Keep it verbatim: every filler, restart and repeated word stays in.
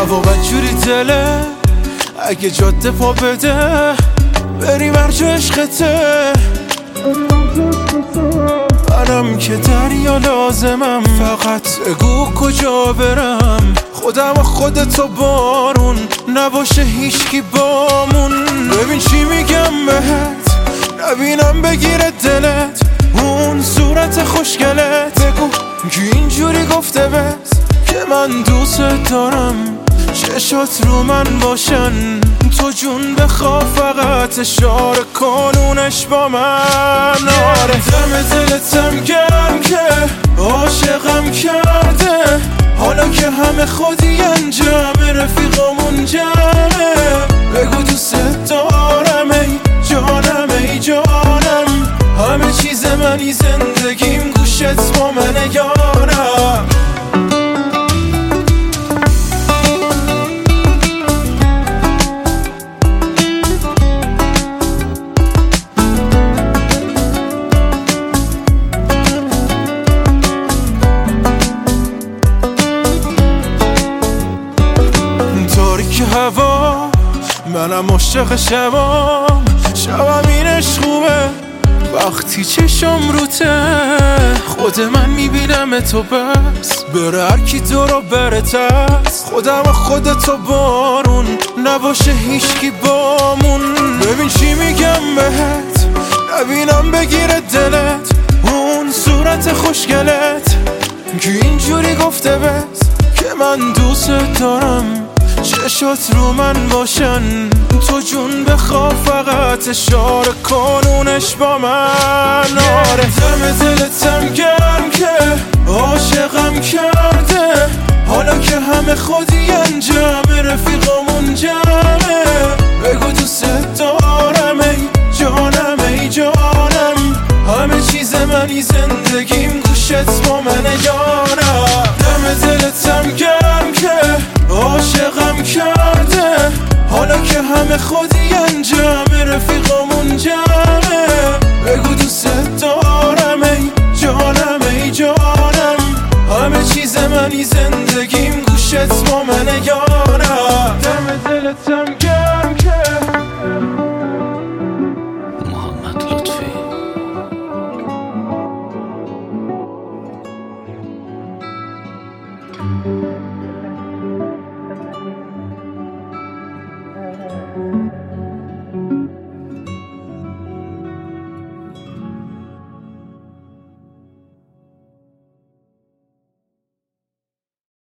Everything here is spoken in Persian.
هوا بدجوری دله، اگه جاده پا بده بریم هرجا عشقته. منم که دریا لازمم، فقط بگو کجا برم. خودم و خودتو بارون، نباشه هیچکی بامون. ببین چی میگم بهت، نبینم بگیره دلت اون صورت خوشگلت. بگو که اینجوری گفته بس که من دوست دارم، چشات رو من باشن. تو جون بخوا فقط اشاره کنونش با من. آره دم دلتم گرم که عاشقم کرده، حالا که همه خودی انجام رفیقامون جمعه. بگو دوست دارم ای جانم ای جانم، همه چیز منی زندگیم گوشت با من یارم. هوا منم عاشق شبام، شبم اینش خوبه وقتی چشم روته. خود من میبینم تو بس، بره هر کی تو رو بره تس. خودم و خودتو بارون، نباشه هیچکی بامون. ببین چی میگم بهت، نبینم بگیره دلت اون صورت خوشگلت. که اینجوری گفته بس که من دوست دارم، چشات رو من باشن. تو جون بخوا فقط اشاره کنونش با من. آره دم دلتم گرم که عاشقم کرده، حالا که همه خودی انجام رفیقامون جمعه. بگو دوست دارم ای جانم ای جانم، همه چیز منی زندگیم گوشت با من یارم. دم دلتم گرم که عاشقم کرده، حالا که همه خودی